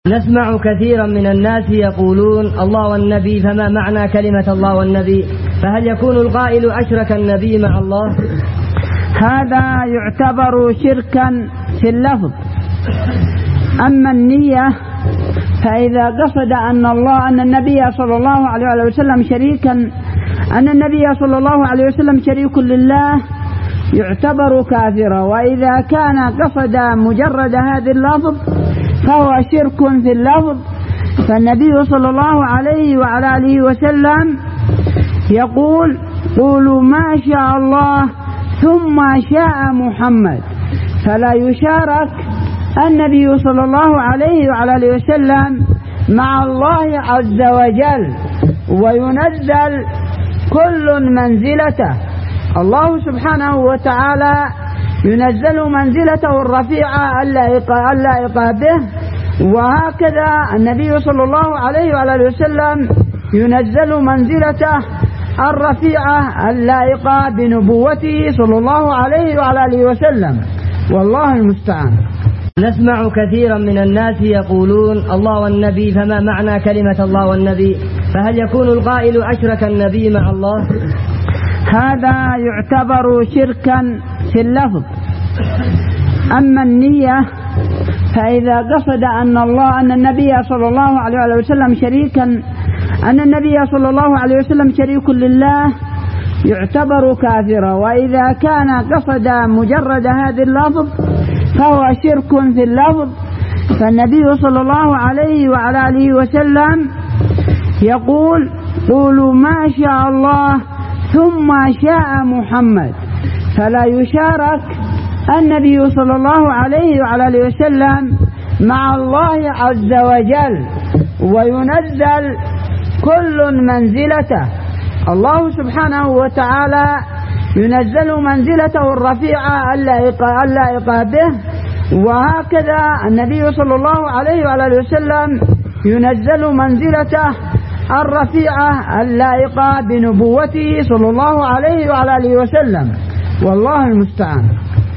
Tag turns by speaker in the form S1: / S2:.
S1: نسمع كثيرا من الناس يقولون الله والنبي، فما معنى كلمة الله والنبي؟ فهل يكون القائل أشرك النبي مع الله؟
S2: هذا يعتبر شركا في اللفظ. أما النية فإذا قصد أن النبي صلى الله عليه وسلم شريك لله يعتبر كافرا، وإذا كان قصد مجرد هذا اللفظ فهو شرك في اللفظ. فالنبي صلى الله عليه وعلى آله وسلم يقول: قولوا ما شاء الله ثم شاء محمد. فلا يشارك النبي صلى الله عليه وعلى آله وسلم مع الله عز وجل، وينزل كل منزلته. الله سبحانه وتعالى ينزل منزلته الرفيعة اللائقة به، وهكذا النبي صلى الله عليه وعلى وسلم ينزل منزلته الرفيعة اللائقة بنبوته صلى الله عليه وعلى آله وسلم، والله المستعان.
S1: نسمع كثيرا من الناس يقولون الله والنبي، فما معنى كلمة الله والنبي؟ فهل يكون القائل أشرك النبي مع الله؟
S2: هذا يعتبر شركا في اللفظ. أما النية فإذا قصد أن النبي صلى الله عليه وسلم شريك لله يعتبر كافرا، وإذا كان قصد مجرد هذا اللفظ فهو شرك في اللفظ. فالنبي صلى الله عليه وعلى آله وسلم يقول: قولوا ما شاء الله ثم شاء محمد. فلا يشارك النبي صلى الله عليه وعلى آله وسلم مع الله عز وجل، وينزل كل منزلته. الله سبحانه وتعالى ينزل منزلته الرفيعة اللائقة به، وهكذا النبي صلى الله عليه وعلى آله وسلم ينزل منزلته الرفيعة اللائقة بنبوته صلى الله عليه وعلى آله وسلم، والله المستعان.